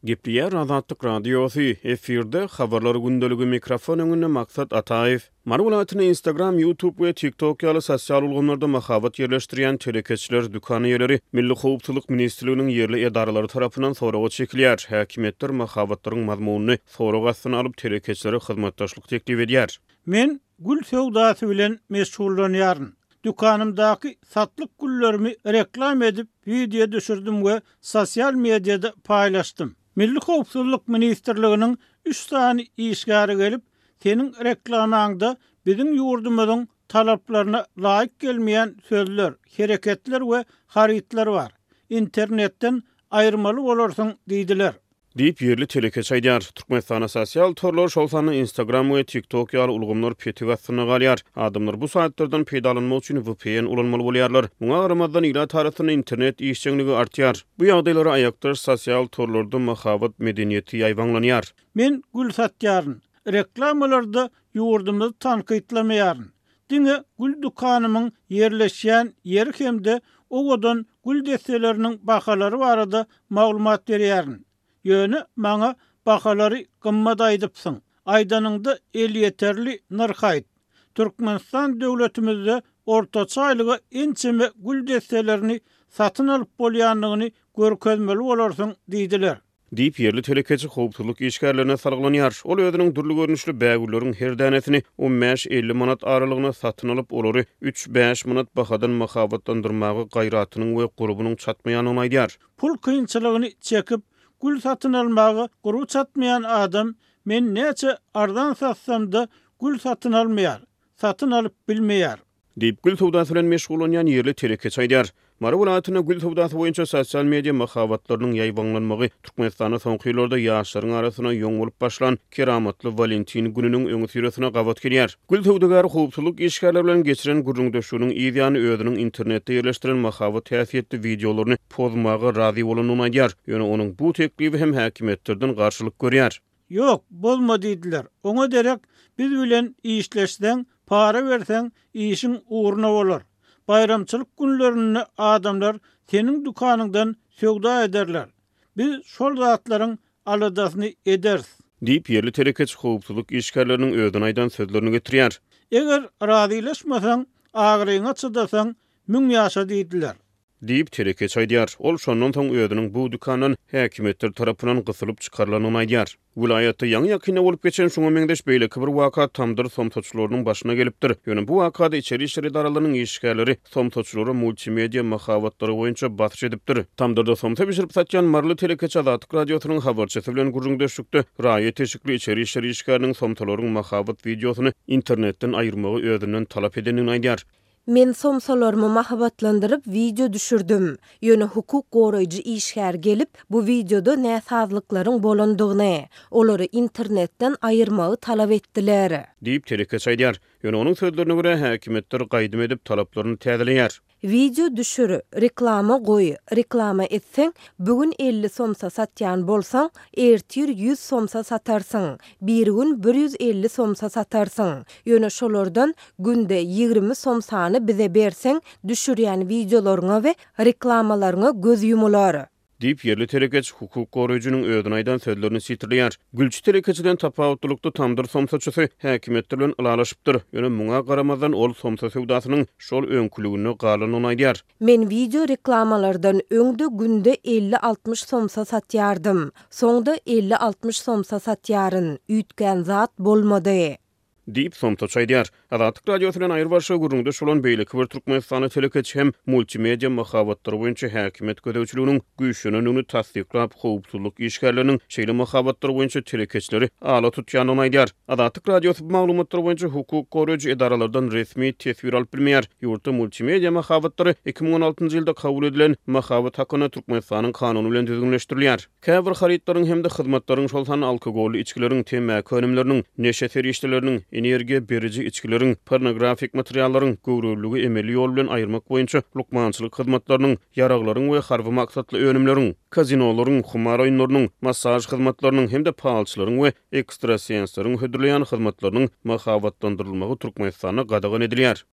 Gepleyer Azatlyk Radiosu efirde habarlar gündölügi mikrofon öňünde Maksat Ataev. Marwulatyny Instagram, YouTube we TikTok ýaly sosial ulgamlarda mahabat ýerleşdirýän telekeçiler dükany ýerleri Milli Howpsuzlyk Ministrliginiň ýerli edaralary tarapyndan soraga çekilýär. Häkimetler mahabatlaryň mazmunyny soraga astyna alyp telekeçilere hyzmatdaşlyk teklip edýär. Men gül sowdasy bilen meşgullanýaryn. Dükanymdaky satlyk güllerimi reklam edip video düşürdüm we sosial mediada paýlaşdym. Milli Howpsuzlyk Ministrliginiň 3 sany işgäri gelip, senin reklamaňda bizim ýurdumyzyň talaplaryna laýyk gelmeýän sözler, hereketler we haritler bar. İnternetden aýyrmaly bolarsyň diýdiler. Diýip ýerli telekeç aýdýar. Türkmenistana sosial torlar şolsany Instagram we TikTok ýaly ulgamlar petig astyna galýar. Adamlar bu saatlardan peýdalanmak üçin VPN ulanmaly bolýarlar. Muňa garamazdan ila tarasyny internet işçiligi artýar. Bu ýagdaýlara aýakdaş sosial torlarda mahabat medeniýeti ýaýwanlanýar. Men gül satýaryn. Reklamalarda ýurdumyzy tankytlamayaryn. Diňe gül dukanymyň ýerleşýän ýeri hemde owadan gül desteleriniň bahalary barada maglumat berýäryn. Ýöne maňa bahalary gymmat aýdypsyň. Aýdanyňda el ýeterli narh aýt. Türkmenistan döwletimizde ortaça aýlyga ençeme gül destelerini satyn alyp bolýanlygyny görkezmeli bolarsyň diýdiler. Diýip ýerli telekeçi howpsuzlyk işgärlerine sarglanýar. Ol özüniň durly görnüşli bägülleriň her danesini 15-50 manat aralygyna satyn alyp olary 3-5 manat bahadan mahabatlandyrmagy gaýratynyň we gurubunyň çatmaýanyny aýdýar. Pul kynçylygyny çekip gül satyn almagy guru çatmayan adam men neçe ardan satsam-da gül satyn almaýar, satyn alyp bilmeýär. Diýip gül sowdasy bilen meşgullanýan ýerli telekeç aýdýar. Marwulatyny gül sowdasy boýunça sosial media mahabatlarynyň ýaýwanlanmagy Türkmenistana soňky ýyllarda ýaşlaryň arasyna ýoň bolup başlan keramatly Valentin gününiň öňü süresine gabat gelýär. Gül sowdagary howpsuzlyk işgärleri bilen geçiren gurrundaşygynyň ýa-ni özüniň internetde ýerleşdiren mahabat täsiýetli videolaryny pozmagy razy bolanyny aýdýar. Ýöne onuň bu teklibi hem häkimetlerden garşylyk görýär. Yok, bolma diýdiler. Oňa derek biz bilen işleşden, para bersen işiň uğruna bolar. Bayramçylyk günlerinde adamlar senin dükanyňdan söwda ederler. Biz şol zatlaryň aladasyny ederiz. Diýip ýerli telekeç howpsuzlyk işgärleriniň özüne aýdan sözlerini getirýär. Eger razylaşmasaň, agyryňa çydasaň, müň ýaşa diýdiler. Diýip telekeç aýdýar. Ol şondan soň özüniň bu dükandan häkimetler tarapyndan gysylyp çykarlanyny aýdýar. Vilayatda ýaňy ýakyna bolup geçen şoňa meňdeş beýleki bir waka tamdyr somtoçlarynyň başyna gelipdir. Ýöne bu wakada içeri işler idaralarynyň işgärleri somtoçlary multimedia mahabatlary boýunça batyş edipdir. Tamdyrda somta bişirip satýan Marly telekeç Azatlyk radiosynyň habarçysy bilen gurrundaşykdy. Raýy teşikli içeri işler işgäriniň somtalaryň mahabat videosyny internetden aýyrmagy özünden talap edenini aýdýar. Men somsalarımı mahabatlandırıp video düşürdüm. Ýöne hukuk goraýjy işgär gelip bu videoda näsazlyklaryň bolandygyny, olary internetden aýyrmagy talap etdiler. Diýip telekeç aýdýar. Ýöne onuň sözlerine görä häkimetler gaýdym edip talaplaryny täzeleýär. Video düşürü, reklama goý. Reklama etseň, bugün 50 somsa satýan bolsaň, ertir 100 somsa satarsyň. Bir gün 150 somsa satarsyň. Ýöne şolardan günde 20 somsany bize berseň, düşürýän videolaryňa we reklamalaryňa göz yumular. Diýip ýerli telekeç hukuk goraýjynyň özüne aýdan sözlerini sitirleýär. Gülçi telekeçden tapawutlukda tamdyr somsaçysy häkimetler bilen ylalaşypdyr. Ýöne muňa garamazdan ol somsa sowdasynyň şol öňküligini galanyny aýdýar. Men video reklamalardan öňde günde 50-60 somsa satýardym. Soňda 50-60 somsa satýaryn. Üýtgen zat bolmady. Diýip somtoç aýdýar. Azatlyk radiosu bilen aýyrbaşy gurrunda şolan beýleki bir Türkmenistana telekeç hem multimedia mahabatlary boýunça häkimet gödäwçiliginiň güýçlünýüni tasdiklap howpsuzlyk işgärleriniň şeýle mahabatlary boýunça telekeçleri ala tutýanyny aýdýar. Azatlyk radiosu maglumatlary boýunça hukuk goraýjy edaralardan resmi tesbir alyp bilmeýär. Ýurtda multimedia mahabatlary 2016-njy ýylda kabul edilen mahabat hakyna Türkmenistanyň kanuny bilen düzgünleşdirilýär. Käbir haritlaryň hemde hyzmatlaryň şol sany alkogolly içkileriň, temäki önümleriniň, neşe serişleriniň, energiýa berici içkilerin, pornografik materiallaryň göwrüllügi emeli ýol bilen aýyrmak boýunça lukmançylyk hyzmatlarynyň, ýaraglaryň we harby maksatly önümleriň, kazinolaryň, humar oýunlarynyň, massaj hyzmatlarynyň hemde palçylaryň we ekstrasenslaryň hödürleýän hyzmatlarynyň mahabatlandyrylmagy Türkmenistana gadagan edilýär.